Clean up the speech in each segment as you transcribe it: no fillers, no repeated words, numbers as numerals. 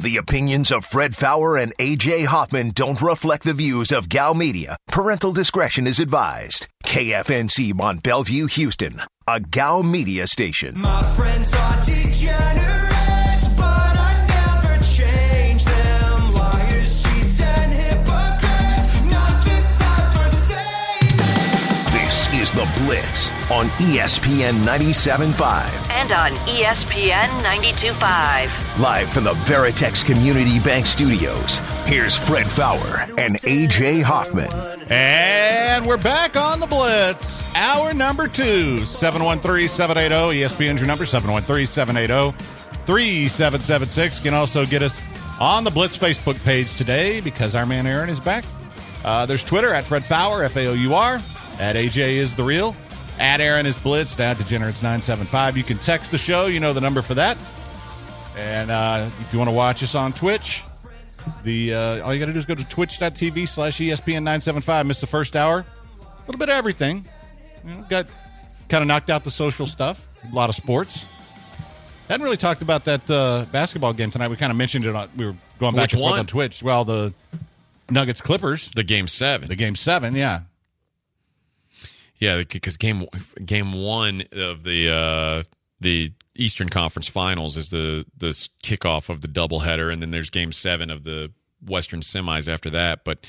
The opinions of Fred Fowler and A.J. Hoffman don't reflect the views of Gal Media. Parental discretion is advised. KFNC Mont Bellevue, Houston, a Gal Media station. My friends are degenerates, but I never change them. Liars, cheats, and hypocrites, not the time for saving. This is The Blitz on ESPN 97.5. And on ESPN 92.5. Live from the Veritex Community Bank Studios, here's Fred Fowler and A.J. Hoffman. And we're back on The Blitz. Hour number 2, 713-780. ESPN's your number, 713-780-3776. You can also get us on the Blitz Facebook page today because our man Aaron is back. There's Twitter at Fred Fowler, F-A-O-U-R. At AJ is the real. At Aaron is Blitz. At Degenerates 975. You can text the show. You know the number for that. And if you want to watch us on Twitch, all you got to do is go to twitch.tv/ESPN975. Miss the first hour. A little bit of everything. Got kind of knocked out the social stuff. A lot of sports. Hadn't really talked about that basketball game tonight. We kind of mentioned it. We were going back and forth on Twitch. Well, the Nuggets Clippers. The Game 7. The Game 7, yeah. Yeah, because game 1 of the Eastern Conference Finals is the kickoff of the doubleheader, and then there's Game 7 of the Western semis after that. But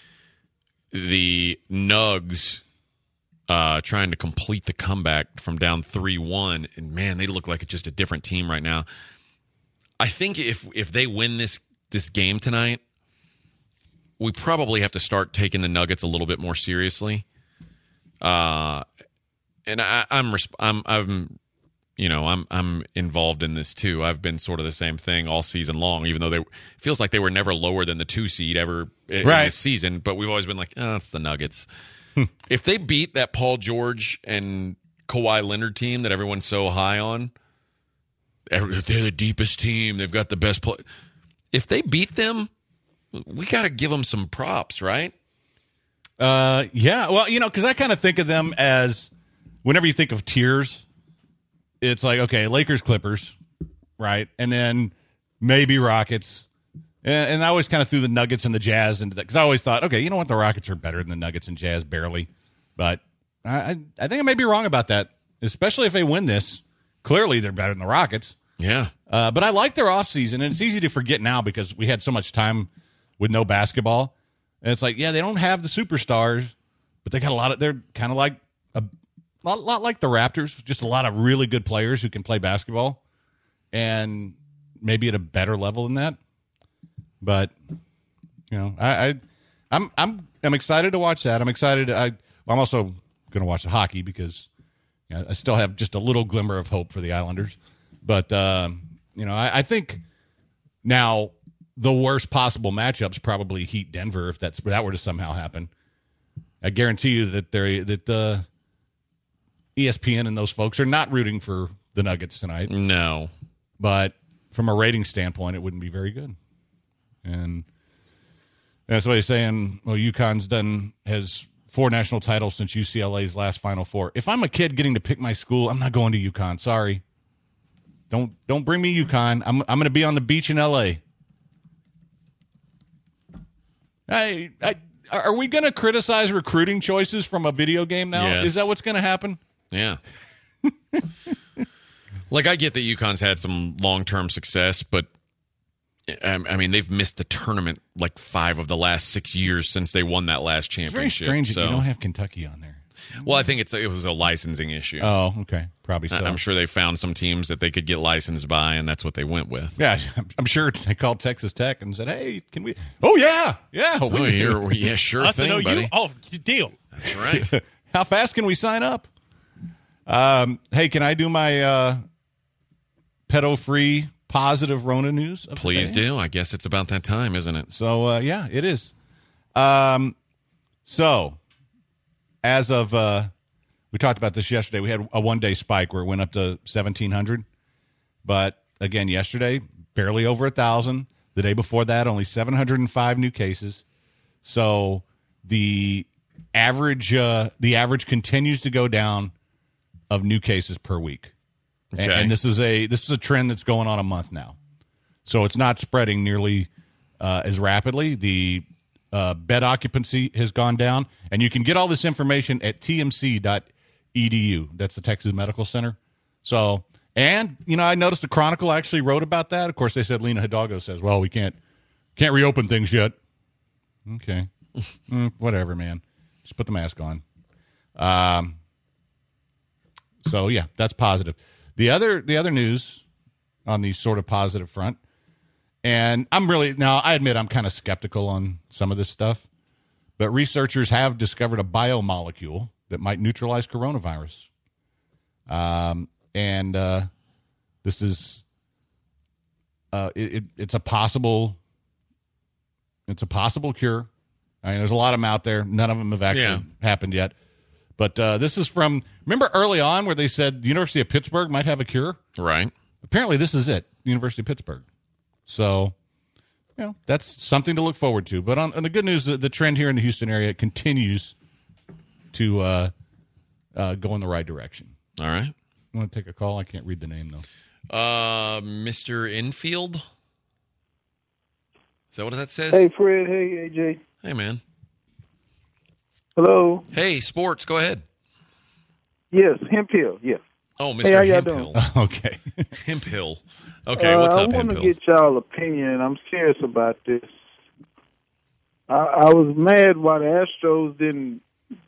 the Nugs trying to complete the comeback from down 3-1, and man, they look like just a different team right now. I think if they win this game tonight, we probably have to start taking the Nuggets a little bit more seriously. And I'm involved in this too. I've been sort of the same thing all season long, even though it feels like they were never lower than the 2 seed ever in this season. But we've always been like, it's the Nuggets. If they beat that Paul George and Kawhi Leonard team that everyone's so high on, they're the deepest team. They've got the best play. If they beat them, we got to give them some props, right? Yeah. Well, because I kind of think of them as, whenever you think of tiers, it's like, okay, Lakers, Clippers, right? And then maybe Rockets. And I always kind of threw the Nuggets and the Jazz into that, because I always thought, okay, you know what? The Rockets are better than the Nuggets and Jazz, barely. But I think I may be wrong about that, especially if they win this. Clearly, they're better than the Rockets. Yeah. But I like their offseason, and it's easy to forget now because we had so much time with no basketball. And it's like, yeah, they don't have the superstars, but they got a lot of, they're kind of like a lot like the Raptors, just a lot of really good players who can play basketball, and maybe at a better level than that. But I'm excited to watch that. I'm excited. I'm also going to watch the hockey because I still have just a little glimmer of hope for the Islanders. But I think now the worst possible matchups probably Heat Denver, if that were to somehow happen. I guarantee you that ESPN and those folks are not rooting for the Nuggets tonight. No. But from a rating standpoint, it wouldn't be very good. And that's why he's saying, well, UConn's has 4 national titles since UCLA's last Final Four. If I'm a kid getting to pick my school, I'm not going to UConn. Sorry. Don't bring me UConn. I'm going to be on the beach in L.A. Are we going to criticize recruiting choices from a video game now? Yes. Is that what's going to happen? Yeah. Like, I get that UConn's had some long-term success, but, I mean, they've missed the tournament like 5 of the last 6 years since they won that last championship. It's very strange that you don't have Kentucky on there. Well, I think it was a licensing issue. Oh, okay. Probably so. I'm sure they found some teams that they could get licensed by, and that's what they went with. Yeah, I'm sure they called Texas Tech and said, hey, can we? Oh, yeah. Yeah. Yeah, sure thing, buddy. Oh, deal. That's right. How fast can we sign up? Hey, can I do my pedo-free positive Rona news? Please do. I guess it's about that time, isn't it? So, yeah, it is. So, as of, we talked about this yesterday. We had a one-day spike where it went up to 1,700. But, again, yesterday, barely over 1,000. The day before that, only 705 new cases. So, the average continues to go down of new cases per week. Okay. And this is a trend that's going on a month now. So it's not spreading nearly as rapidly. The bed occupancy has gone down. And you can get all this information at tmc.edu. That's the Texas Medical Center. So, and, I noticed the Chronicle actually wrote about that. Of course, they said Lena Hidalgo says, well, we can't reopen things yet. Okay. Whatever, man. Just put the mask on. So, yeah, that's positive. The other news on the sort of positive front, and I admit I'm kind of skeptical on some of this stuff, but researchers have discovered a biomolecule that might neutralize coronavirus. And this is it's a possible cure. I mean, there's a lot of them out there. None of them have actually happened yet. But this is from, remember early on where they said the University of Pittsburgh might have a cure? Right. Apparently this is it, University of Pittsburgh. So, that's something to look forward to. But on the good news, the trend here in the Houston area continues to go in the right direction. All right. You want to take a call? I can't read the name, though. Mr. Infield? Is that what that says? Hey, Fred. Hey, AJ. Hey, man. Hello. Hey, sports. Go ahead. Yes, Hemp Hill. Yes. Oh, Mr. Hey, how y'all Hemp doing? Hill. Okay. Hemp Hill. Okay, what's up, Hemp I Hill? want to get y'all opinion. I'm serious about this. I was mad why the Astros didn't,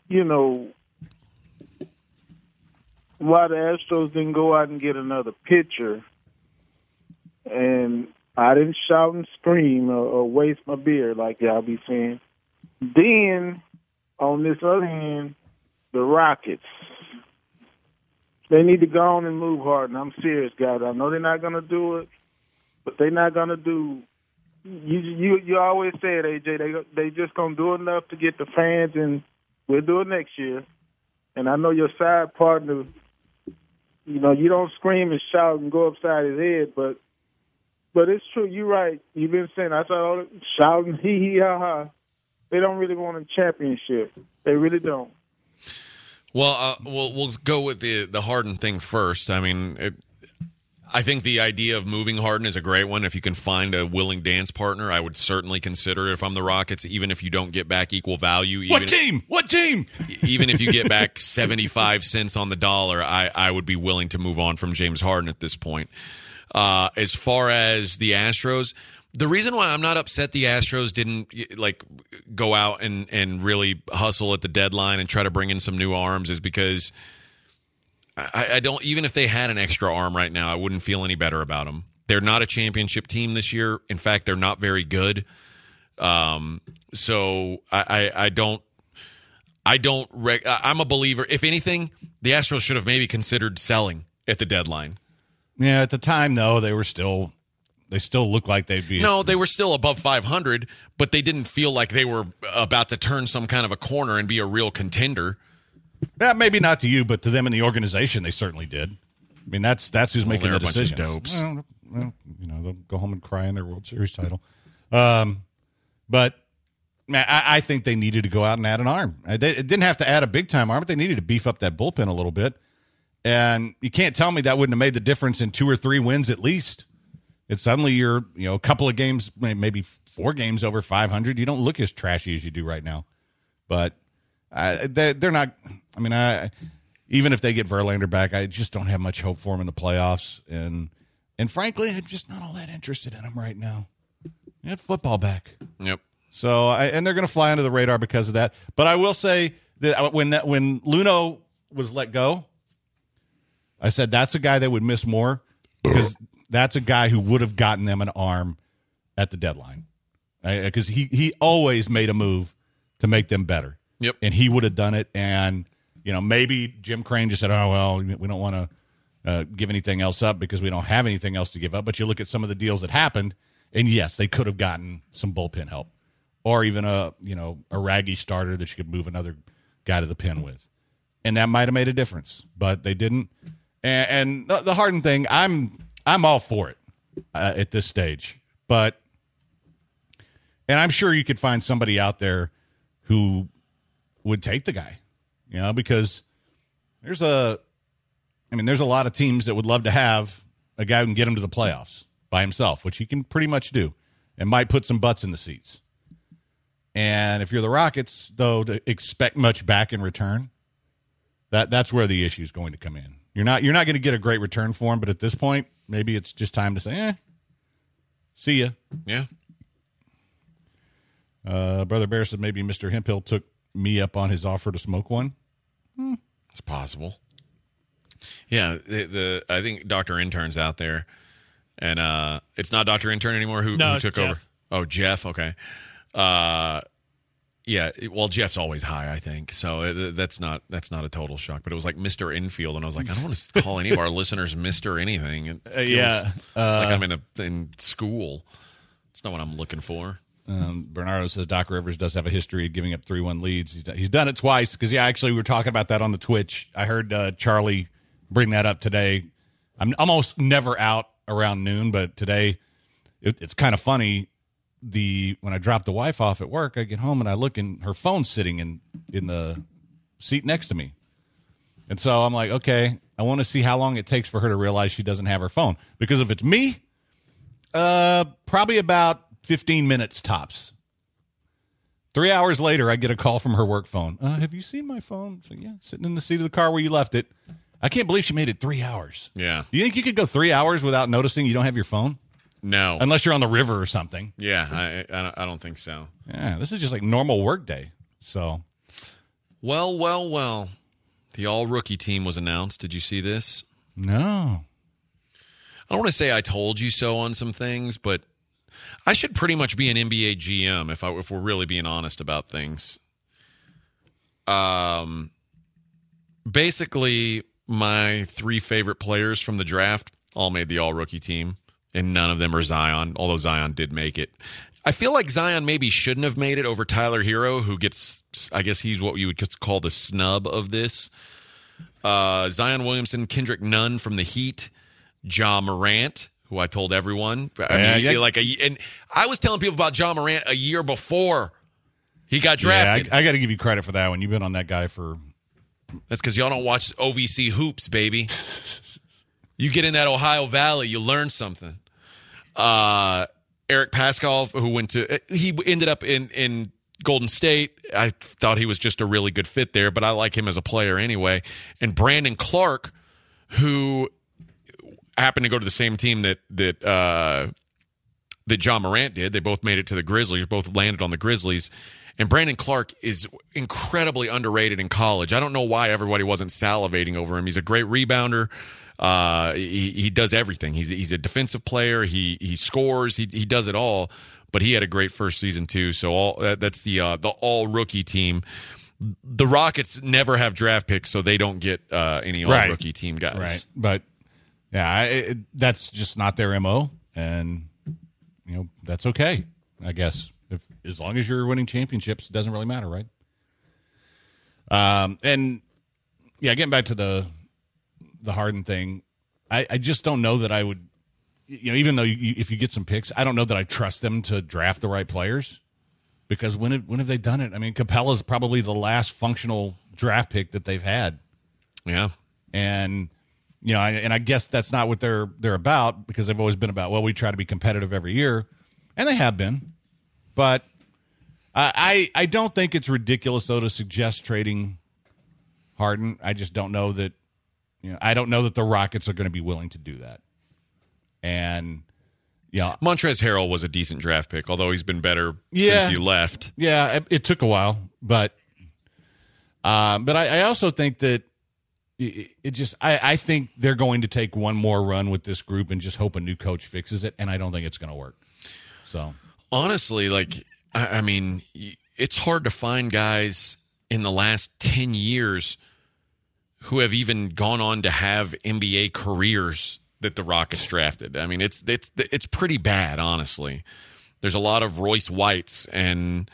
why the Astros didn't go out and get another pitcher. And I didn't shout and scream or waste my beer like y'all be saying. Then, on this other hand, the Rockets. They need to go on and move hard, and I'm serious, guys. I know they're not going to do it, but they're not going to do. You always say it, AJ. They just going to do enough to get the fans, and we'll do it next year. And I know your side partner. You don't scream and shout and go upside his head, but it's true. You're right. You've been saying I saw all the shouting, hee hee ha ha. They don't really want a championship. They really don't. Well, we'll go with the Harden thing first. I mean, I think the idea of moving Harden is a great one. If you can find a willing dance partner, I would certainly consider it if I'm the Rockets, even if you don't get back equal value. What team? Even if you get back 75 cents on the dollar, I would be willing to move on from James Harden at this point. As far as the Astros, the reason why I'm not upset the Astros didn't go out and really hustle at the deadline and try to bring in some new arms is because I don't, even if they had an extra arm right now, I wouldn't feel any better about them. They're not a championship team this year. In fact, they're not very good. So I'm a believer. If anything, the Astros should have maybe considered selling at the deadline. Yeah, at the time, though, they still looked like they'd be. No, they were still above 500, but they didn't feel like they were about to turn some kind of a corner and be a real contender. Yeah, maybe not to you, but to them in the organization, they certainly did. I mean, that's who's making the decisions. Bunch of dopes. Well, they'll go home and cry in their World Series title. But I think they needed to go out and add an arm. They didn't have to add a big-time arm, but they needed to beef up that bullpen a little bit. And you can't tell me that wouldn't have made the difference in 2 or 3 wins at least. It's suddenly you're, a couple of games, maybe 4 games over 500. You don't look as trashy as you do right now. But they're not. I mean, even if they get Verlander back, I just don't have much hope for them in the playoffs. And frankly, I'm just not all that interested in them right now. They had football back. Yep. So and they're going to fly under the radar because of that. But I will say that when Luno was let go, I said that's a guy they would miss more because that's a guy who would have gotten them an arm at the deadline. Because he always made a move to make them better. Yep. And he would have done it. And, maybe Jim Crane just said, oh, well, we don't want to give anything else up because we don't have anything else to give up. But you look at some of the deals that happened, and, yes, they could have gotten some bullpen help or even a raggy starter that you could move another guy to the pen with. And that might have made a difference. But they didn't. And the Harden thing, I'm all for it at this stage. And I'm sure you could find somebody out there who would take the guy, because there's a lot of teams that would love to have a guy who can get them to the playoffs. by himself, which he can pretty much do, and might put some butts in the seats. And if you're the Rockets, though, to expect much back in return, that's where the issue is going to come in. You're not going to get a great return for him, but at this point, maybe it's just time to say, see ya. Yeah. Brother Bear said maybe Mr. Hemphill took me up on his offer to smoke one. It's possible. Yeah, I think Dr. Intern's out there, and it's not Dr. Intern anymore who took over. Oh, Jeff. Okay. Yeah. Well, Jeff's always high, I think. So that's not a total shock. But it was like Mr. Infield, and I was like, I don't want to call any of our listeners Mr. anything. It feels like I'm in school. It's not what I'm looking for. Bernardo says Doc Rivers does have a history of giving up 3-1 leads. He's done it twice because, actually we were talking about that on the Twitch. I heard Charlie bring that up today. I'm almost never out around noon, but today it's kind of funny. When I drop the wife off at work, I get home and I look, and her phone's sitting in the seat next to me. And so I'm like, okay, I want to see how long it takes for her to realize she doesn't have her phone. Because if it's me, probably about 15 minutes tops. 3 hours later, I get a call from her work phone. Have you seen my phone? So, yeah, sitting in the seat of the car where you left it. I can't believe she made it 3 hours. Yeah. Do you think you could go 3 hours without noticing you don't have your phone? No. Unless you're on the river or something. Yeah, I don't think so. Yeah, this is just like normal work day. So. Well. The all-rookie team was announced. Did you see this? No. I don't want to say I told you so on some things, but I should pretty much be an NBA GM if we're really being honest about things. Basically, my 3 favorite players from the draft all made the all-rookie team, and none of them are Zion, although Zion did make it. I feel like Zion maybe shouldn't have made it over Tyler Hero, who gets, I guess he's what you would call the snub of this. Zion Williamson, Kendrick Nunn from the Heat, Ja Morant, who I told everyone. And I was telling people about Ja Morant a year before he got drafted. Yeah, I got to give you credit for that one. You've been on that guy for... That's because y'all don't watch OVC hoops, baby. You get in that Ohio Valley, you learn something. Eric Pascal, he ended up in Golden State. I thought he was just a really good fit there, but I like him as a player anyway. And Brandon Clark, who happened to go to the same team that Ja Morant did. They both made it to the Grizzlies, both landed on the Grizzlies. And Brandon Clark is incredibly underrated in college. I don't know why everybody wasn't salivating over him. He's a great rebounder. He does everything. He's a defensive player. He scores. He does it all. But he had a great first season too. So that's the all rookie team. The Rockets never have draft picks, so they don't get any all rookie team guys. Right. But yeah, that's just not their MO, and that's okay, I guess. As long as you're winning championships, it doesn't really matter, right? And yeah, getting back to the Harden thing, I just don't know that I would, even though if you get some picks, I don't know that I trust them to draft the right players, because when have they done it? I mean, Capella's probably the last functional draft pick that they've had. Yeah. And, I guess that's not what they're about, because they've always been about, well, we try to be competitive every year, and they have been. But I don't think it's ridiculous, though, to suggest trading Harden. I just don't know that, I don't know that the Rockets are going to be willing to do that. And, Montrezl Harrell was a decent draft pick, although he's been better since he left. Yeah, it took a while, but I also think that I think they're going to take one more run with this group and just hope a new coach fixes it, and I don't think it's going to work. So honestly, I mean, it's hard to find guys in the last 10 years who have even gone on to have NBA careers that the Rockets drafted. I mean, it's pretty bad, honestly. There's a lot of Royce Whites and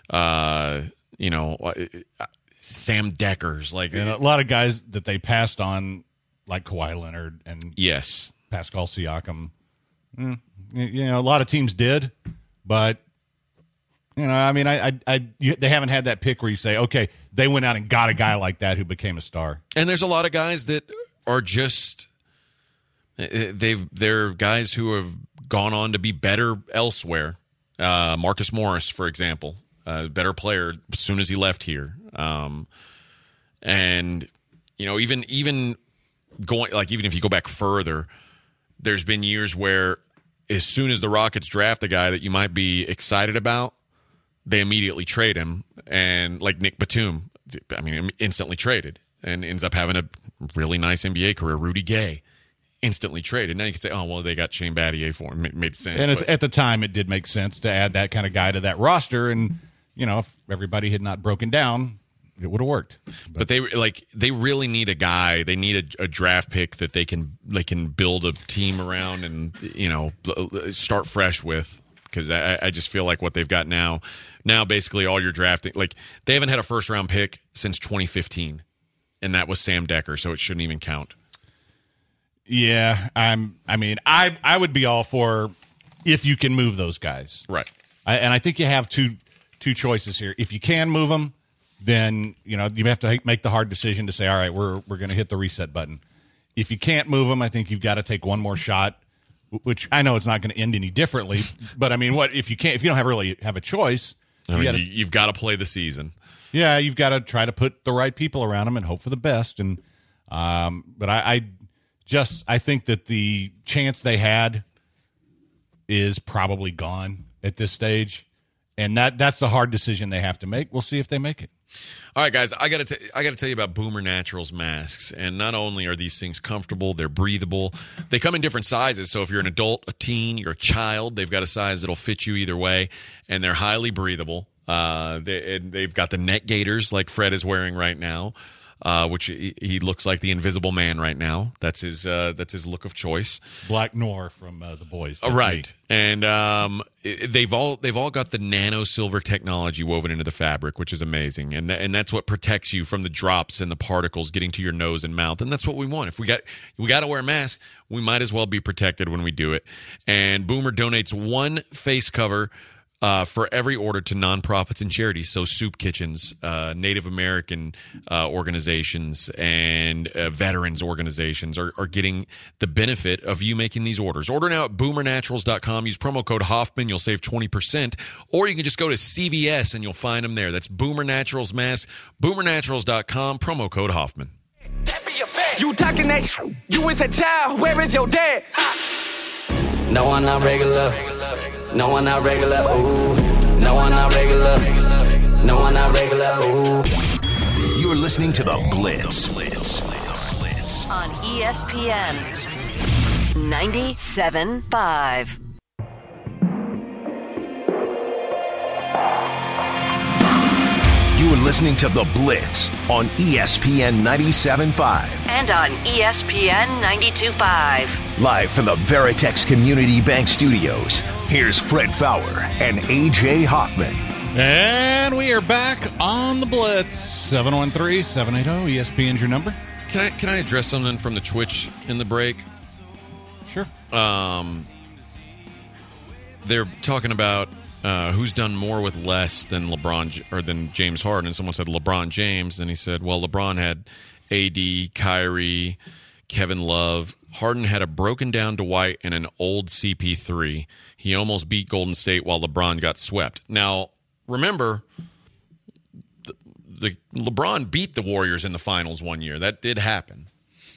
Sam Deckers, and a lot of guys that they passed on, like Kawhi Leonard and yes, Pascal Siakam. A lot of teams did, but I mean, they haven't had that pick where you say, okay, they went out and got a guy like that who became a star. And there's a lot of guys that are just they're guys who have gone on to be better elsewhere. Marcus Morris, for example, a better player as soon as he left here. And even going, like, even if you go back further, there's been years where as soon as the Rockets draft a guy that you might be excited about, they immediately trade him. And like Nick Batum, I mean, instantly traded and ends up having a really nice NBA career. Rudy Gay, instantly traded. Now you can say, oh, well, they got Shane Battier for him. It made sense. And at the time, it did make sense to add that kind of guy to that roster. And, if everybody had not broken down, it would have worked. But they really need a guy. They need a draft pick that they can build a team around and start fresh with. Because I just feel like what they've got now basically all your drafting, like they haven't had a first round pick since 2015, and that was Sam Decker, so it shouldn't even count. Yeah, I would be all for if you can move those guys, right? And I think you have two choices here. If you can move them, then you have to make the hard decision to say, all right, we're going to hit the reset button. If you can't move them, I think you've got to take one more shot, which I know it's not going to end any differently. But I mean, if you don't really have a choice, you've got to play the season. Yeah, you've got to try to put the right people around them and hope for the best. And but I think that the chance they had is probably gone at this stage. And that's the hard decision they have to make. We'll see if they make it. All right, guys, I got to tell you about Boomer Naturals masks. And not only are these things comfortable, they're breathable. They come in different sizes. So if you're an adult, a teen, you're a child, they've got a size that'll fit you either way. And they're highly breathable. They've got the neck gaiters like Fred is wearing right now. Which he looks like the Invisible Man right now. That's his look of choice. Black Noir from The Boys. Right. Me. And they've all got the nano silver technology woven into the fabric, which is amazing. And that's what protects you from the drops and the particles getting to your nose and mouth. And that's what we want. If we got to wear a mask, we might as well be protected when we do it. And Boomer donates one face cover for every order to nonprofits and charities, so soup kitchens, Native American organizations, and veterans organizations are getting the benefit of you making these orders. Order now at boomernaturals.com. Use promo code Hoffman. You'll save 20%. Or you can just go to CVS and you'll find them there. That's Boomer Naturals mask, boomernaturals.com, promo code Hoffman. You talking that you is a child, where is your dad? No, I'm not regular. No, I'm not regular. Ooh. No, I'm not regular. No, I'm not regular. Ooh. You're listening to The Blitz. On ESPN 97.5. You are listening to The Blitz on ESPN 97.5. And on ESPN 92.5. Live from the Veritex Community Bank Studios, here's Fred Fowler and A.J. Hoffman. And we are back on The Blitz. 713-780, ESPN's your number. Can I address something from the Twitch in the break? Sure. They're talking about who's done more with less than LeBron or than James Harden. And someone said LeBron James, and he said, well, LeBron had AD, Kyrie, Kevin Love. Harden had a broken down Dwight and an old CP3. He almost beat Golden State while LeBron got swept. Now, remember, the LeBron beat the Warriors in the finals one year. That did happen.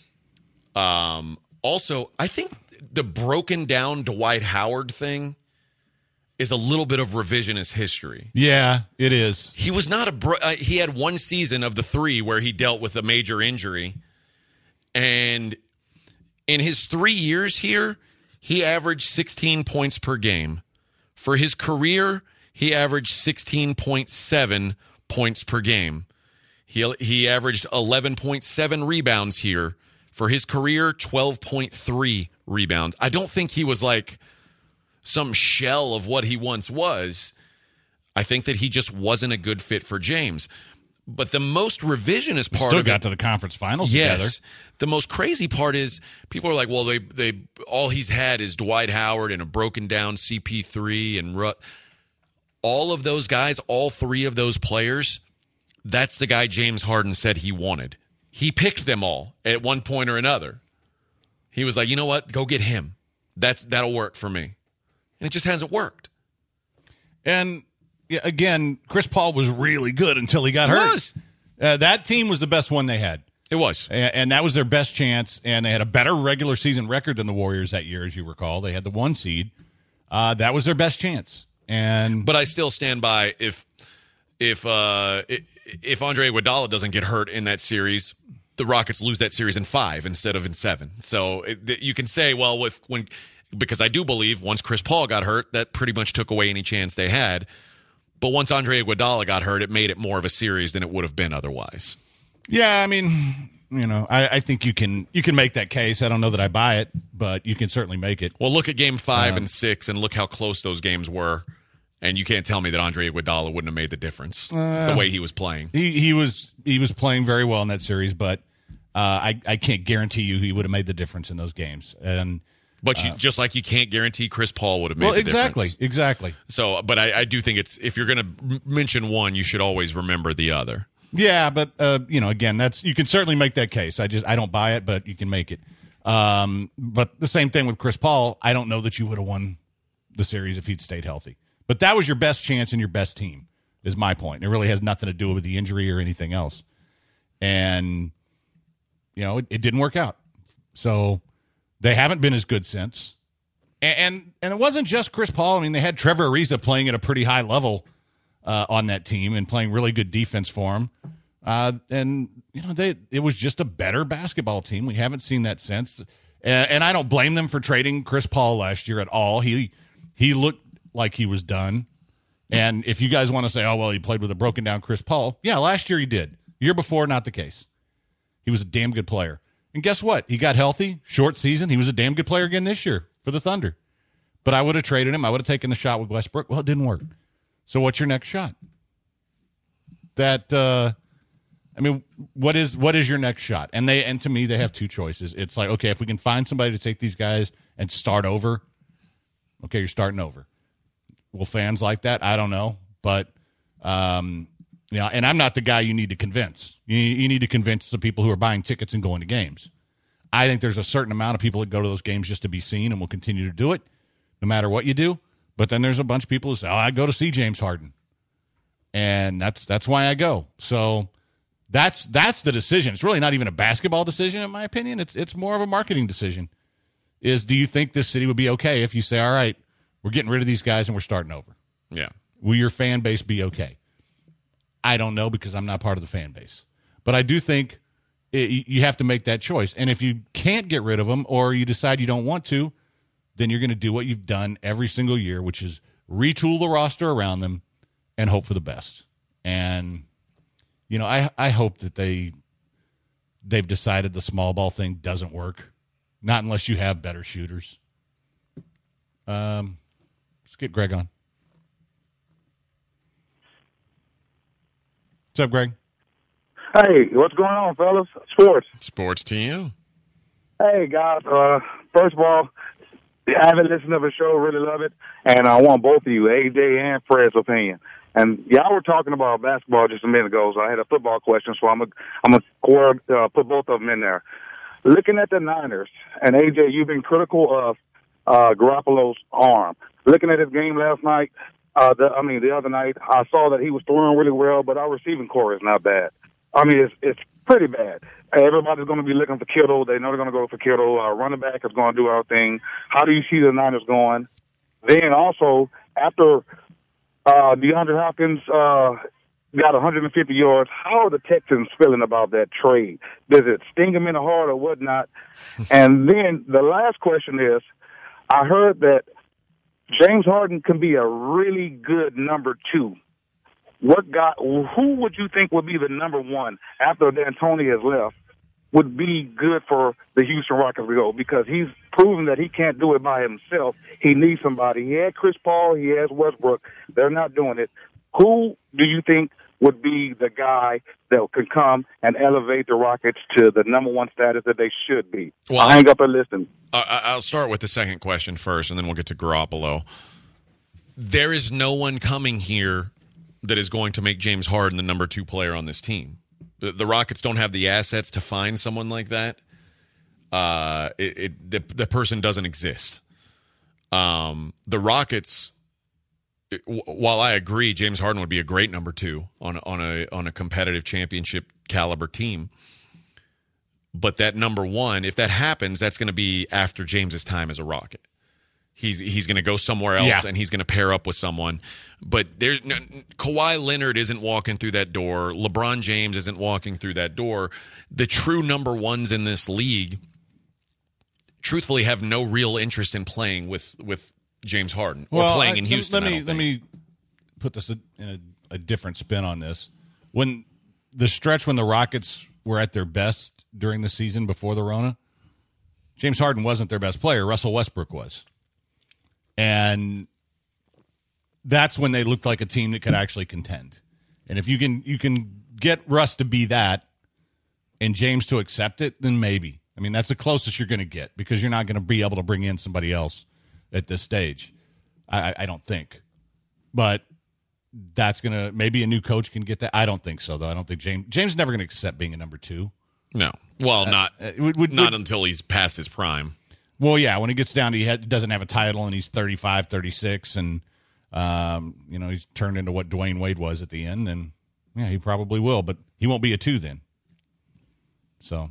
Also, I think the broken down Dwight Howard thing is a little bit of revisionist history. Yeah, it is. He was not he had one season of the three where he dealt with a major injury, and in his 3 years here, he averaged 16 points per game. For his career, he averaged 16.7 points per game. He averaged 11.7 rebounds here. For his career, 12.3 rebounds. I don't think he was like some shell of what he once was. I think that he just wasn't a good fit for James. But the most revisionist part still of got to the conference finals yes, together. The most crazy part is people are like, well, they all he's had is Dwight Howard and a broken down CP3 and all of those guys, all three of those players, that's the guy James Harden said he wanted. He picked them all at one point or another. He was like, you know what? Go get him. That'll work for me. And it just hasn't worked. And yeah, again, Chris Paul was really good until he got hurt. That team was the best one they had. It was. And that was their best chance, and they had a better regular season record than the Warriors that year, as you recall. They had the 1 seed. That was their best chance. But I still stand by if Andre Iguodala doesn't get hurt in that series, the Rockets lose that series in 5 instead of in 7. So you can say, well, because I do believe once Chris Paul got hurt, that pretty much took away any chance they had. But once Andre Iguodala got hurt, it made it more of a series than it would have been otherwise. Yeah, I mean, I think you can make that case. I don't know that I buy it, but you can certainly make it. Well, look at Game 5 and 6, and look how close those games were. And you can't tell me that Andre Iguodala wouldn't have made the difference the way he was playing. He was playing very well in that series, but I can't guarantee you he would have made the difference in those games. But just like you can't guarantee Chris Paul would have made the difference. Exactly. So, but I do think if you're going to mention one, you should always remember the other. Yeah, but again, you can certainly make that case. I don't buy it, but you can make it. But the same thing with Chris Paul. I don't know that you would have won the series if he'd stayed healthy. But that was your best chance and your best team, is my point. It really has nothing to do with the injury or anything else. And it didn't work out. So they haven't been as good since. And it wasn't just Chris Paul. I mean, they had Trevor Ariza playing at a pretty high level on that team and playing really good defense for him. It was just a better basketball team. We haven't seen that since. And I don't blame them for trading Chris Paul last year at all. He looked like he was done. And if you guys want to say, oh, well, he played with a broken down Chris Paul. Yeah, last year he did. Year before, not the case. He was a damn good player. And guess what? He got healthy, short season. He was a damn good player again this year for the Thunder. But I would have traded him. I would have taken the shot with Westbrook. Well, it didn't work. So what's your next shot? What is your next shot? And to me, they have two choices. It's like, okay, if we can find somebody to take these guys and start over, okay, you're starting over. Will fans like that? I don't know. But, and I'm not the guy you need to convince. You need to convince the people who are buying tickets and going to games. I think there's a certain amount of people that go to those games just to be seen and will continue to do it no matter what you do. But then there's a bunch of people who say, I go to see James Harden. And that's why I go. So that's the decision. It's really not even a basketball decision, in my opinion. It's more of a marketing decision. Do you think this city would be okay if you say, all right, we're getting rid of these guys and we're starting over? Yeah. Will your fan base be okay? I don't know, because I'm not part of the fan base. But I do think you have to make that choice. And if you can't get rid of them, or you decide you don't want to, then you're going to do what you've done every single year, which is retool the roster around them and hope for the best. And, I hope that they've decided the small ball thing doesn't work. Not unless you have better shooters. Let's get Greg on. What's up, Greg? Hey, what's going on, fellas? Sports to you. Hey, guys. First of all, I haven't listened to the show, really love it, and I want both of you, AJ and Fred's opinion. And y'all were talking about basketball just a minute ago, so I had a football question, so I'm gonna put both of them in there. Looking at the Niners, and AJ, you've been critical of Garoppolo's arm. Looking at his game last night, the other night, I saw that he was throwing really well, but our receiving core is not bad. I mean, it's pretty bad. Everybody's going to be looking for Kittle. They know they're going to go for Kittle. Running back is going to do our thing. How do you see the Niners going? Then also, after DeAndre Hopkins got 150 yards, how are the Texans feeling about that trade? Does it sting them in the heart or whatnot? And then the last question is, I heard that James Harden can be a really good number 2. Who would you think would be the number 1 after D'Antoni has left would be good for the Houston Rockets to go? Because he's proven that he can't do it by himself. He needs somebody. He had Chris Paul. He has Westbrook. They're not doing it. Who do you think would be the guy that could come and elevate the Rockets to the number 1 status that they should be? Well, I'll hang up and listen. I'll start with the second question first, and then we'll get to Garoppolo. There is no one coming here that is going to make James Harden the number 2 player on this team. The Rockets don't have the assets to find someone like that. The person doesn't exist. The Rockets, while I agree James Harden would be a great number 2 on a competitive championship caliber team, but that number 1, if that happens, that's going to be after James's time as a Rocket. He's going to go somewhere else, and he's going to pair up with someone. But Kawhi Leonard isn't walking through that door. LeBron James isn't walking through that door. The true number 1s in this league, truthfully, have no real interest in playing with James Harden or playing in Houston. Let me put this in a different spin on this. When the stretch when the Rockets were at their best during the season before the Rona, James Harden wasn't their best player. Russell Westbrook was. And that's when they looked like a team that could actually contend. And if you can get Russ to be that and James to accept it, then maybe. I mean, that's the closest you're going to get because you're not going to be able to bring in somebody else at this stage. I don't think. But that's going to – maybe a new coach can get that. I don't think so, though. I don't think James is never going to accept being a number 2. No. Well, not until he's past his prime. Well, yeah, when he gets down to he doesn't have a title and he's 35, 36, and he's turned into what Dwayne Wade was at the end, then yeah, he probably will, but he won't be a 2 then. So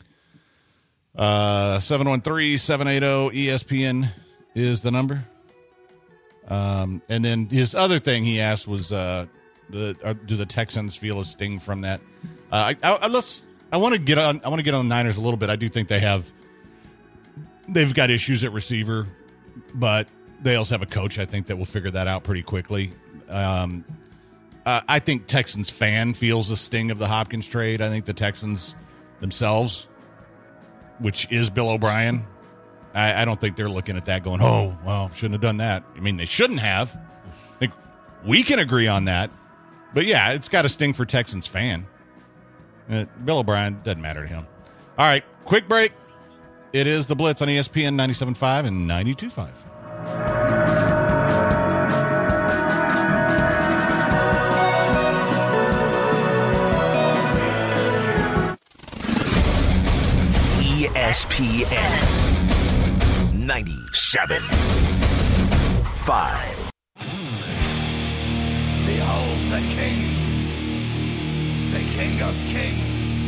713-780-ESPN is the number. And then his other thing he asked was, do the Texans feel a sting from that? I want to get on the Niners a little bit. I do think they've got issues at receiver, but they also have a coach, I think, that will figure that out pretty quickly. I think Texans fan feels the sting of the Hopkins trade. I think the Texans themselves, which is Bill O'Brien, I don't think they're looking at that going, oh, well, shouldn't have done that. I mean, they shouldn't have. I think we can agree on that. But, yeah, it's got a sting for Texans fan. Bill O'Brien, doesn't matter to him. All right, quick break. It is the Blitz on ESPN 97.5 and 92.5. ESPN 97.5. Behold the King of Kings.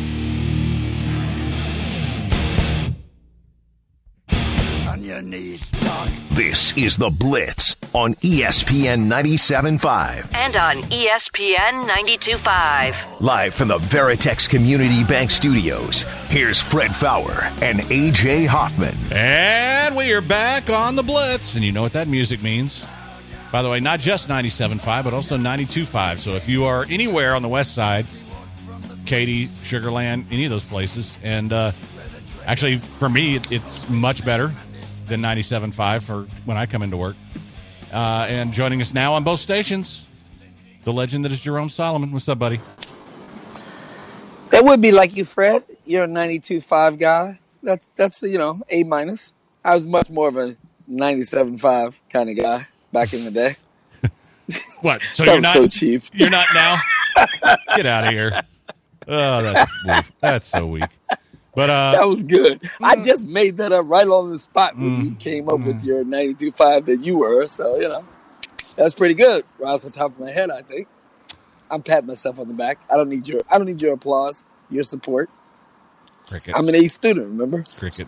On your knees, dog. This is the Blitz on ESPN 97.5. And on ESPN 92.5. Live from the Veritex Community Bank Studios, here's Fred Fowler and A.J. Hoffman. And we are back on the Blitz. And you know what that music means. By the way, not just 97.5, but also 92.5. So if you are anywhere on the west side, Katy, Sugar Land, any of those places, and actually for me, it's much better than 97.5 for when I come into work. And joining us now on both stations, the legend that is Jerome Solomon. What's up, buddy? That would be like you, Fred. You're a 92.5 guy. That's A minus. I was much more of a 97.5 kind of guy back in the day. What? So that you're was not so cheap. You're not now? Get out of here. Oh, that's weak. That's so weak. But that was good. I just made that up right on the spot when you came up with your 92.5 that you were. So, that's pretty good. Right off the top of my head, I think. I'm patting myself on the back. I don't need your applause, your support. Cricket. I'm an A student, remember? Cricket.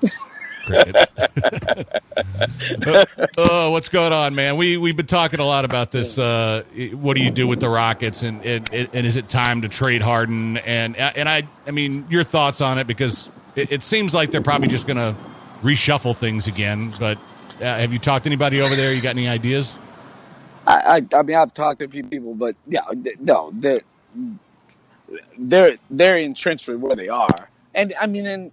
Oh, what's going on, man? We've been talking a lot about this. What do you do with the Rockets, and is it time to trade Harden? And I mean, your thoughts on it, because it seems like they're probably just going to reshuffle things again. But have you talked to anybody over there? You got any ideas? I mean, I've talked to a few people, but yeah, no, they're entrenched with where they are. And I mean,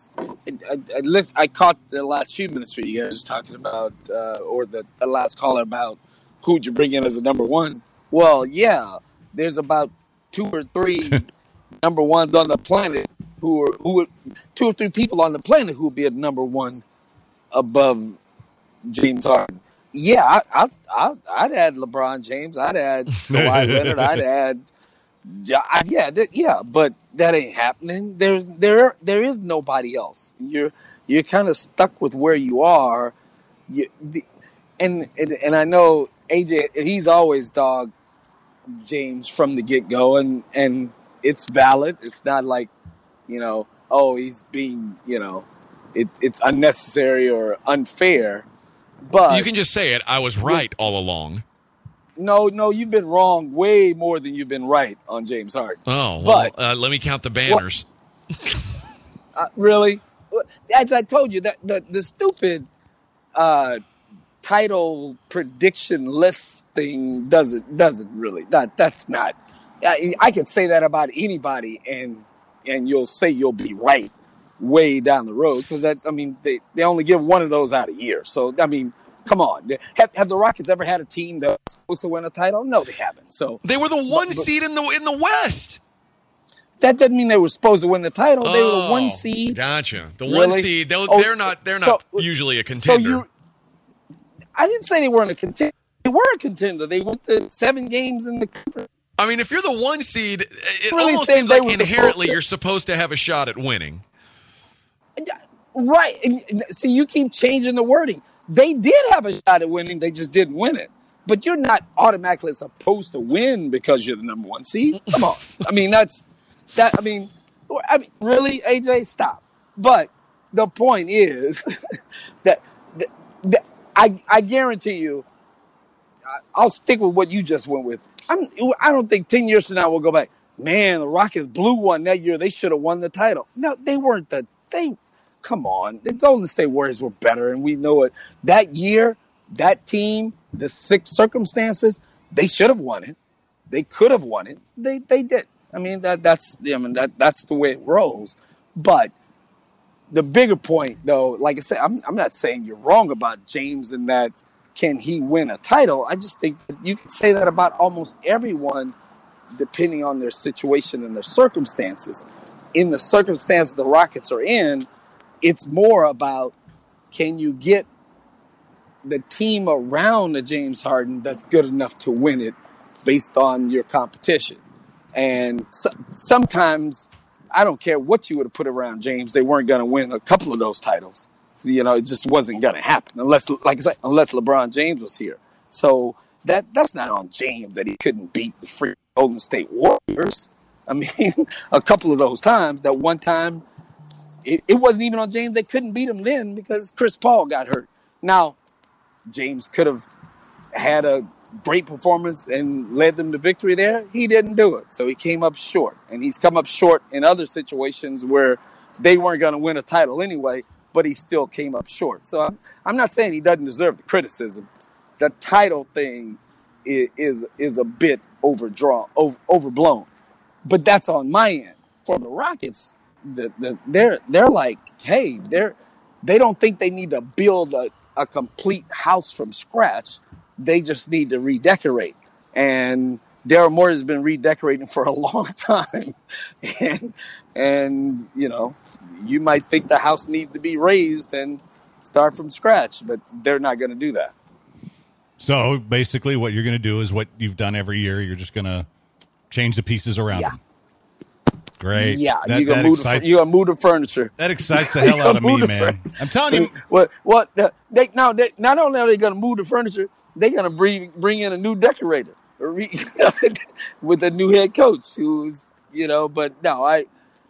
I caught the last few minutes for you guys talking about, or the last caller about who'd you bring in as a number one. Well, yeah, there's about 2 or 3 number ones on the planet who 2 or 3 people on the planet who would be at number one above James Harden. Yeah, I'd add LeBron James. I'd add Kawhi Leonard. I'd add. Yeah, but that ain't happening. There is nobody else. You're kind of stuck with where you are. and I know AJ, he's always dogged James from the get-go, and it's valid. It's not like, he's being, it's unnecessary or unfair. But you can just say it. I was right all along. No, you've been wrong way more than you've been right on James Harden. Oh, well, let me count the banners. Really? As I told you, that the stupid title prediction list thing doesn't really. That's not. I could say that about anybody, and you'll say you'll be right way down the road, because they only give one of those out a year. So come on, have the Rockets ever had a team that was supposed to win a title? No, they haven't. So they were the one seed in the West. That doesn't mean they were supposed to win the title. They were the one seed. Gotcha. The really? One seed. They're not usually a contender. I didn't say they weren't a contender. They were a contender. They went to 7 games in the conference. If you're the one seed, it really almost seems like inherently you're supposed to have a shot at winning. Right. And see, you keep changing the wording. They did have a shot at winning. They just didn't win it. But you're not automatically supposed to win because you're the number 1 seed. Come on. Really, AJ, stop. But the point is that I guarantee you, I'll stick with what you just went with. I don't think 10 years from now we'll go back. Man, the Rockets blew one that year. They should have won the title. No, they weren't. Come on. The Golden State Warriors were better, and we know it. That year, that team, the 6 circumstances, they should have won it. They could have won it. They did. That's the way it rolls. But the bigger point, though, like I said, I'm not saying you're wrong about James and that can he win a title. I just think that you can say that about almost everyone, depending on their situation and their circumstances. In the circumstances the Rockets are in, it's more about, can you get the team around the James Harden that's good enough to win it based on your competition. And sometimes, I don't care what you would have put around James, they weren't going to win a couple of those titles. It just wasn't going to happen unless, like I said, unless LeBron James was here. So that's not on James that he couldn't beat the free Golden State Warriors. A couple of those times. That one time, it wasn't even on James. They couldn't beat him then because Chris Paul got hurt. Now, James could have had a great performance and led them to victory there. He didn't do it. So he came up short. And he's come up short in other situations where they weren't going to win a title anyway, but he still came up short. So I'm not saying he doesn't deserve the criticism. The title thing is a bit overblown. But that's on my end. For the Rockets, they're like, hey, they don't think they need to build a complete house from scratch. They just need to redecorate. And Daryl Morey has been redecorating for a long time. And you might think the house needs to be raised and start from scratch, but they're not going to do that. So basically what you're going to do is what you've done every year. You're just going to change the pieces around them. Great. Yeah, you're going to move the furniture. That excites the hell out of me, man. I'm telling you. Not only are they going to move the furniture, they're going to bring in a new decorator with a new head coach who's, but no, I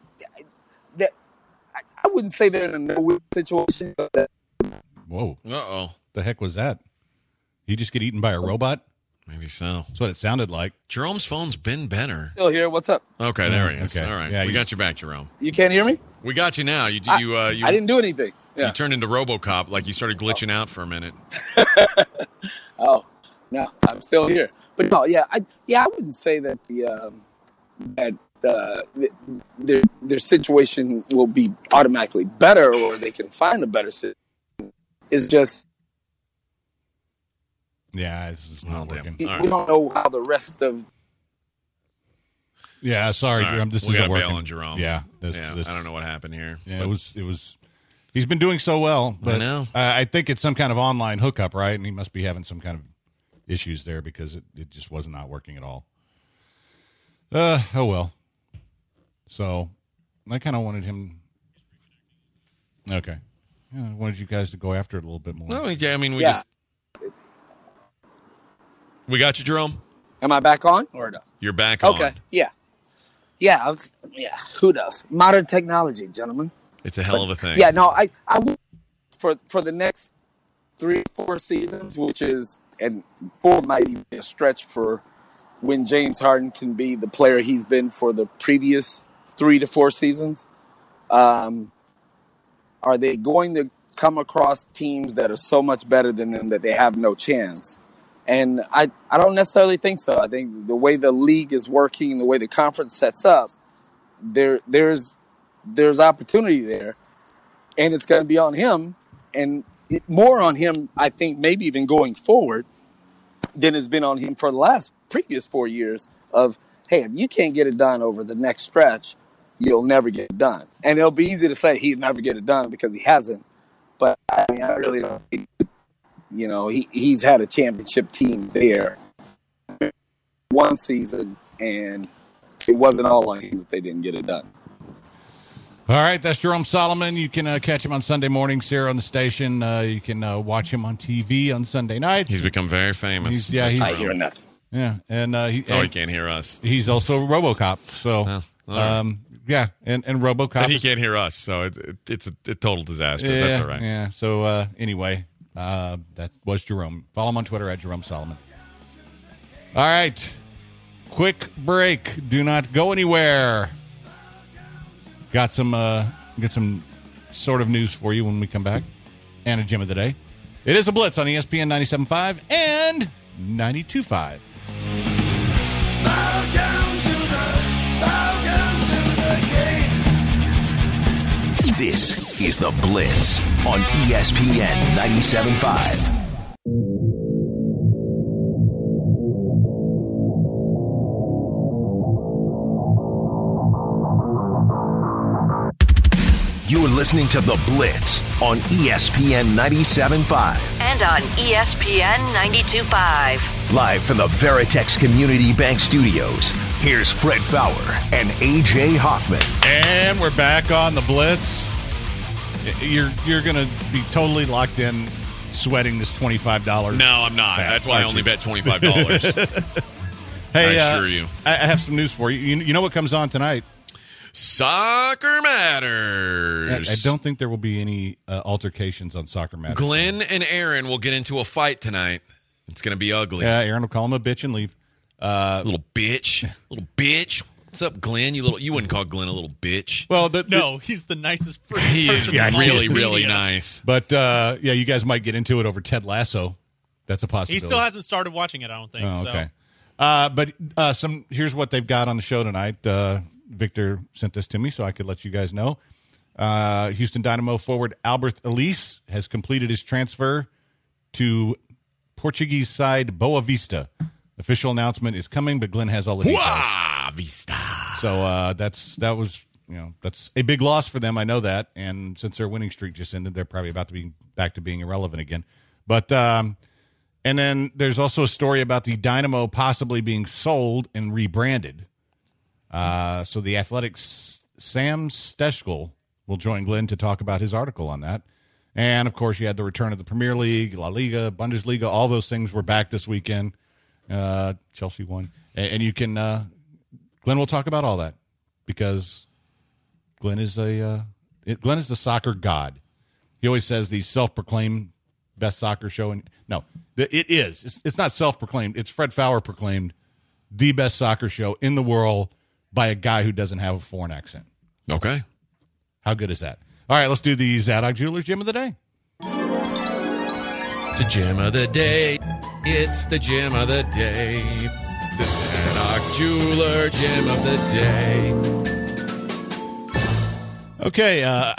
wouldn't say they're in a no-win situation. Whoa. Uh-oh. The heck was that? You just get eaten by a robot? Maybe so. That's what it sounded like. Jerome's phone's been Benner. Still here. What's up? Okay, there he is. Okay. All right. Yeah, we got you back, Jerome. You can't hear me? We got you now. You I didn't do anything. Yeah. You turned into RoboCop, like you started glitching out for a minute. Oh, no, I'm still here. But no, I wouldn't say that their situation will be automatically better or they can find a better situation. It's just this is not working. We don't know how the rest of. Yeah, sorry, Jerome. This isn't working. Bail on Jerome. Yeah, I don't know what happened here. Yeah, it was. He's been doing so well, but I know. I think it's some kind of online hookup, right? And he must be having some kind of issues there because it just was not working at all. Oh well. So I kind of wanted him. Okay. Yeah, I wanted you guys to go after it a little bit more. No, yeah, I mean, We got you, Jerome. Am I back on or no? You're back on. Okay. Yeah. Yeah. Who knows? Modern technology, gentlemen. It's a hell of a thing. Yeah. No. I for the next 3 or 4 seasons, which is, and 4 might even be a stretch for when James Harden can be the player he's been for the previous 3 to 4 seasons. Are they going to come across teams that are so much better than them that they have no chance? And I don't necessarily think so. I think the way the league is working, the way the conference sets up, there's opportunity there, and it's going to be on him, and more on him, I think, maybe even going forward, than has been on him for the previous 4 years of, hey, if you can't get it done over the next stretch, you'll never get it done. And it'll be easy to say he'll never get it done because he hasn't. But, I mean, I really don't think, he's had a championship team there 1 season, and it wasn't all on him if they didn't get it done. All right, that's Jerome Solomon. You can catch him on Sunday mornings here on the station. You can watch him on TV on Sunday nights. He's become very famous. I hear nothing. Yeah, and he can't hear us. He's also RoboCop. So, yeah, and RoboCop. But he can't hear us, so it's a total disaster. Yeah, that's all right. Yeah. So anyway, that was Jerome. Follow him on Twitter at Jerome Solomon. All right, quick break. Do not go anywhere. Got some sort of news for you when we come back, and a gem of the day. It is a Blitz on ESPN 97.5 and 92.5. Bow down to the game. This is The Blitz on ESPN 97.5. You're listening to The Blitz on ESPN 97.5. And on ESPN 92.5. Live from the Veritex Community Bank Studios, here's Fred Fowler and A.J. Hoffman. And we're back on The Blitz. You're going to be totally locked in sweating this $25. No, I'm not. That's why I only bet $25. Hey, I assure you. I have some news for you. You know what comes on tonight? Soccer Matters. I don't think there will be any altercations on Soccer Matters. Glenn and Aaron will get into a fight tonight. It's going to be ugly. Yeah, Aaron will call him a bitch and leave. Little bitch. What's up, Glenn? You wouldn't call Glenn a little bitch. Well, no, he's the nicest person. He is really, really media. nice. But, yeah, you guys might get into it over Ted Lasso. That's a possibility. He still hasn't started watching it, I don't think. Oh, okay. But here's what they've got on the show tonight. Victor sent this to me so I could let you guys know. Houston Dynamo forward Albert Elise has completed his transfer to Portuguese side Boa Vista. Official announcement is coming, but Glenn has all the details. Boa Vista. So that's a big loss for them. I know that, and since their winning streak just ended, they're probably about to be back to being irrelevant again. But and then there's also a story about the Dynamo possibly being sold and rebranded. So the Athletic's Sam Stejskal will join Glenn to talk about his article on that. And, of course, you had the return of the Premier League, La Liga, Bundesliga. All those things were back this weekend. Chelsea won. And you can Glenn will talk about all that because Glenn is the soccer god. He always says the self-proclaimed best soccer show. No, it is. It's not self-proclaimed. It's Fred Fowler proclaimed the best soccer show in the world by a guy who doesn't have a foreign accent. Okay. How good is that? All right, let's do the Zadok Jewelers Gem of the Day. The gem of the day. It's the gem of the day. The Zadok Jeweler Gem of the day. Okay,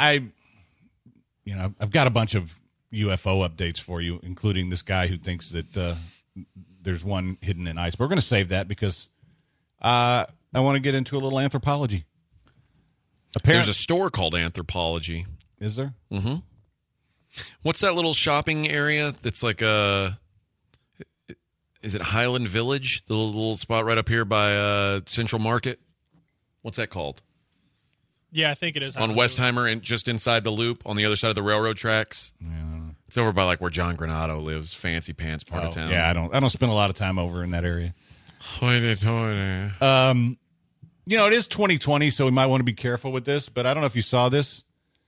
I've got a bunch of UFO updates for you, including this guy who thinks that there's one hidden in ice. But we're going to save that because I want to get into a little anthropology. There's a store called Anthropology. Is there? Mm-hmm. What's that little shopping area that's like is it Highland Village? The little spot right up here by Central Market? What's that called? Yeah, I think it is. On Westheimer and just inside the loop on the other side of the railroad tracks. Yeah. It's over by like where John Granado lives, fancy pants part of town. Yeah, I don't spend a lot of time over in that area. Hoity-toity. It is 2020, so we might want to be careful with this, but I don't know if you saw this.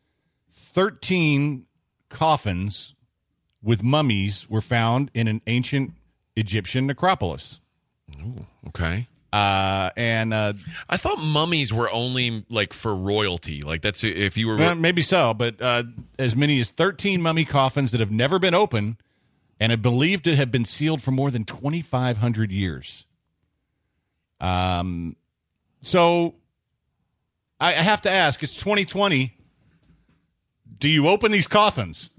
13 coffins with mummies were found in an ancient Egyptian necropolis. Ooh, okay. I thought mummies were only like for royalty. Like that's if you were maybe so, but as many as 13 mummy coffins that have never been opened and are believed to have been sealed for more than 2,500 years. So I have to ask, it's 2020. Do you open these coffins?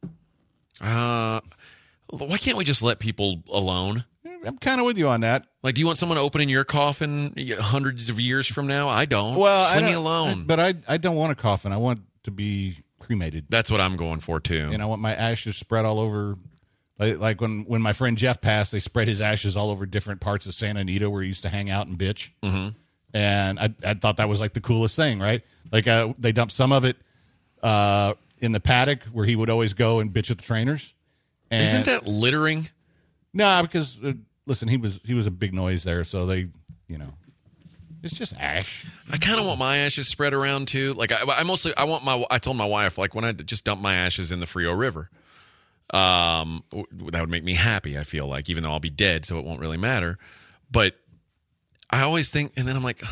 Why can't we just let people alone? I'm kind of with you on that. Like, do you want someone opening your coffin hundreds of years from now? I don't. Well, just leave me alone. But I don't want a coffin. I want to be cremated. That's what I'm going for too. And I want my ashes spread all over. Like when my friend Jeff passed, they spread his ashes all over different parts of Santa Anita where he used to hang out and bitch. Mm-hmm. And I thought that was like the coolest thing, right? Like they dumped some of it in the paddock where he would always go and bitch at the trainers. And isn't that littering? No, because listen, he was a big noise there, so they, it's just ash. I kind of want my ashes spread around too. Like I told my wife, like when I just dump my ashes in the Frio River, that would make me happy. I feel like, even though I'll be dead, so it won't really matter. But I always think, and then I'm like,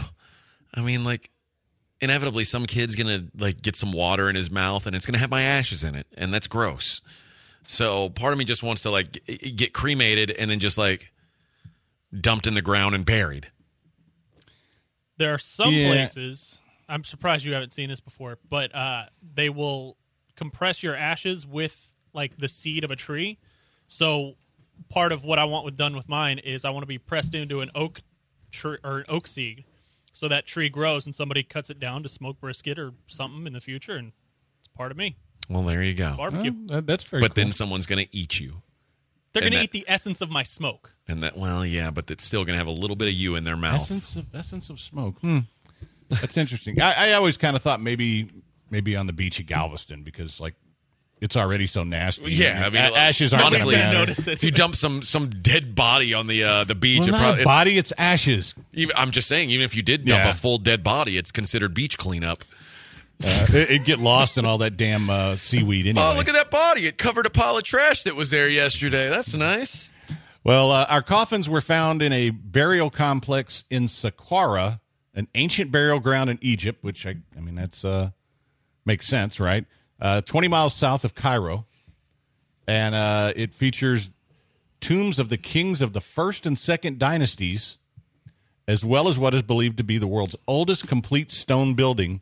inevitably some kid's gonna like get some water in his mouth, and it's gonna have my ashes in it, and that's gross. So part of me just wants to like get cremated and then just like dumped in the ground and buried. There are some places, I'm surprised you haven't seen this before, but they will compress your ashes with like the seed of a tree. So part of what I want done with mine is I want to be pressed into an oak tree or an oak seed, so that tree grows and somebody cuts it down to smoke brisket or something in the future, and it's part of me. Well, there you go. Barbecue. That's very But cool. then someone's going to eat you. They're going to eat the essence of my smoke. And that, well, yeah, but it's still going to have a little bit of you in their mouth. Essence of smoke. That's interesting. I always kind of thought maybe on the beach at Galveston, because like it's already so nasty. Yeah, I mean, ashes aren't honestly, gonna matter. notice it. If you dump some dead body on the beach, Well, not a body, it's ashes. I'm just saying, even if you did dump Yeah. a full dead body, it's considered beach cleanup. It'd get lost in all that damn seaweed anyway. Oh, look at that body! It covered a pile of trash that was there yesterday. That's nice. Well, our coffins were found in a burial complex in Saqqara, an ancient burial ground in Egypt, which I mean that's makes sense, right? 20 miles south of Cairo, and it features tombs of the kings of the first and second dynasties, as well as what is believed to be the world's oldest complete stone building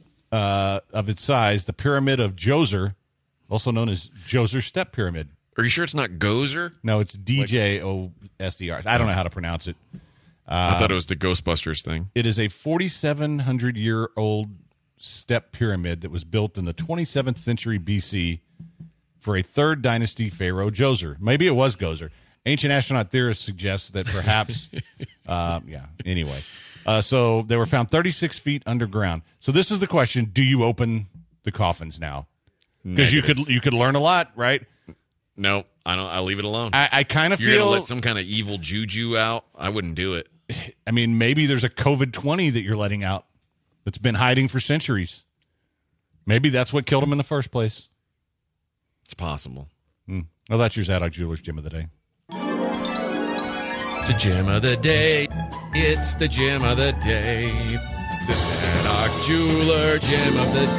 of its size, the Pyramid of Djoser, also known as Djoser Step Pyramid. Are you sure it's not Gozer? No, it's Djoser. I don't know how to pronounce it. I thought it was the Ghostbusters thing. It is a 4,700-year-old step pyramid that was built in the 27th century BC for a third dynasty pharaoh, Djoser. Maybe it was Gozer. Ancient astronaut theorists suggest that perhaps, anyway. So they were found 36 feet underground. So this is the question: do you open the coffins now? Because you could learn a lot, right? No, I don't. I leave it alone. I kind of You're feel gonna let some kind of evil juju out. I wouldn't do it. I mean, maybe there's a COVID-20 that you're letting out that's been hiding for centuries. Maybe that's what killed him in the first place. It's possible. Well, that's your Zadok Jewelers Gem of the Day. The gem of the day. It's the gem of the day. The Zadok Jeweler Gem of the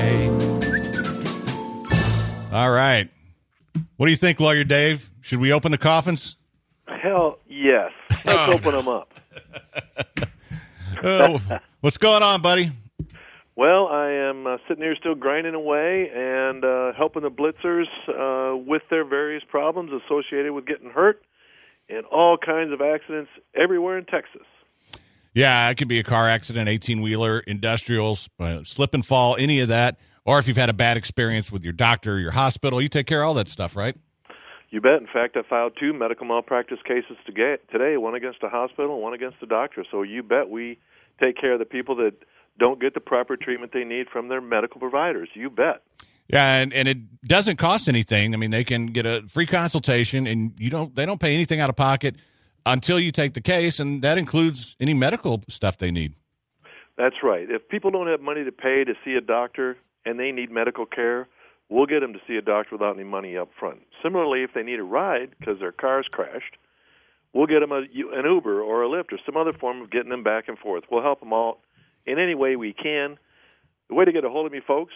day. All right. What do you think, Lawyer Dave? Should we open the coffins? Hell yes. Let's open them up. What's going on, buddy? Well, I am sitting here still grinding away and helping the blitzers with their various problems associated with getting hurt and all kinds of accidents everywhere in Texas. Yeah, it could be a car accident, 18-wheeler, industrials, slip and fall, any of that. Or if you've had a bad experience with your doctor or your hospital, you take care of all that stuff, right? You bet. In fact, I filed 2 medical malpractice cases today, one against a hospital and one against a doctor. So you bet we take care of the people that don't get the proper treatment they need from their medical providers. You bet. Yeah, and it doesn't cost anything. I mean, they can get a free consultation, and they don't pay anything out of pocket until you take the case, and that includes any medical stuff they need. That's right. If people don't have money to pay to see a doctor and they need medical care, we'll get them to see a doctor without any money up front. Similarly, if they need a ride because their car's crashed, we'll get them an Uber or a Lyft or some other form of getting them back and forth. We'll help them out in any way we can. The way to get a hold of me, folks,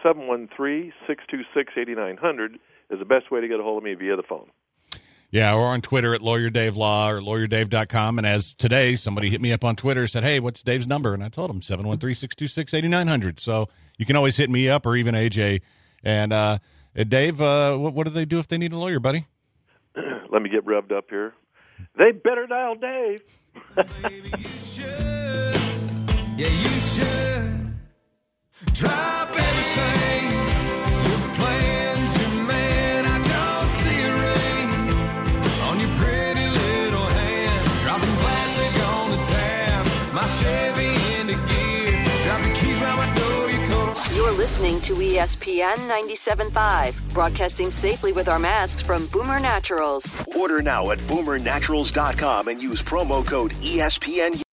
713-626-8900 is the best way to get a hold of me via the phone. Yeah, or on Twitter at Lawyer Dave Law or LawyerDave.com. And as today, somebody hit me up on Twitter and said, hey, what's Dave's number? And I told him 713-626-8900. So you can always hit me up or even AJ. And Dave, what do they do if they need a lawyer, buddy? Let me get revved up here. They better dial Dave. Baby, you should. Yeah, you should. Drop everything. Your plans, your man. I don't see a ring on your pretty little hand. Drop some plastic on the tab. My Chevy into gear. Drop your keys by my door. Your coat. You're listening to ESPN 97.5, broadcasting safely with our masks from Boomer Naturals. Order now at boomernaturals.com and use promo code ESPN.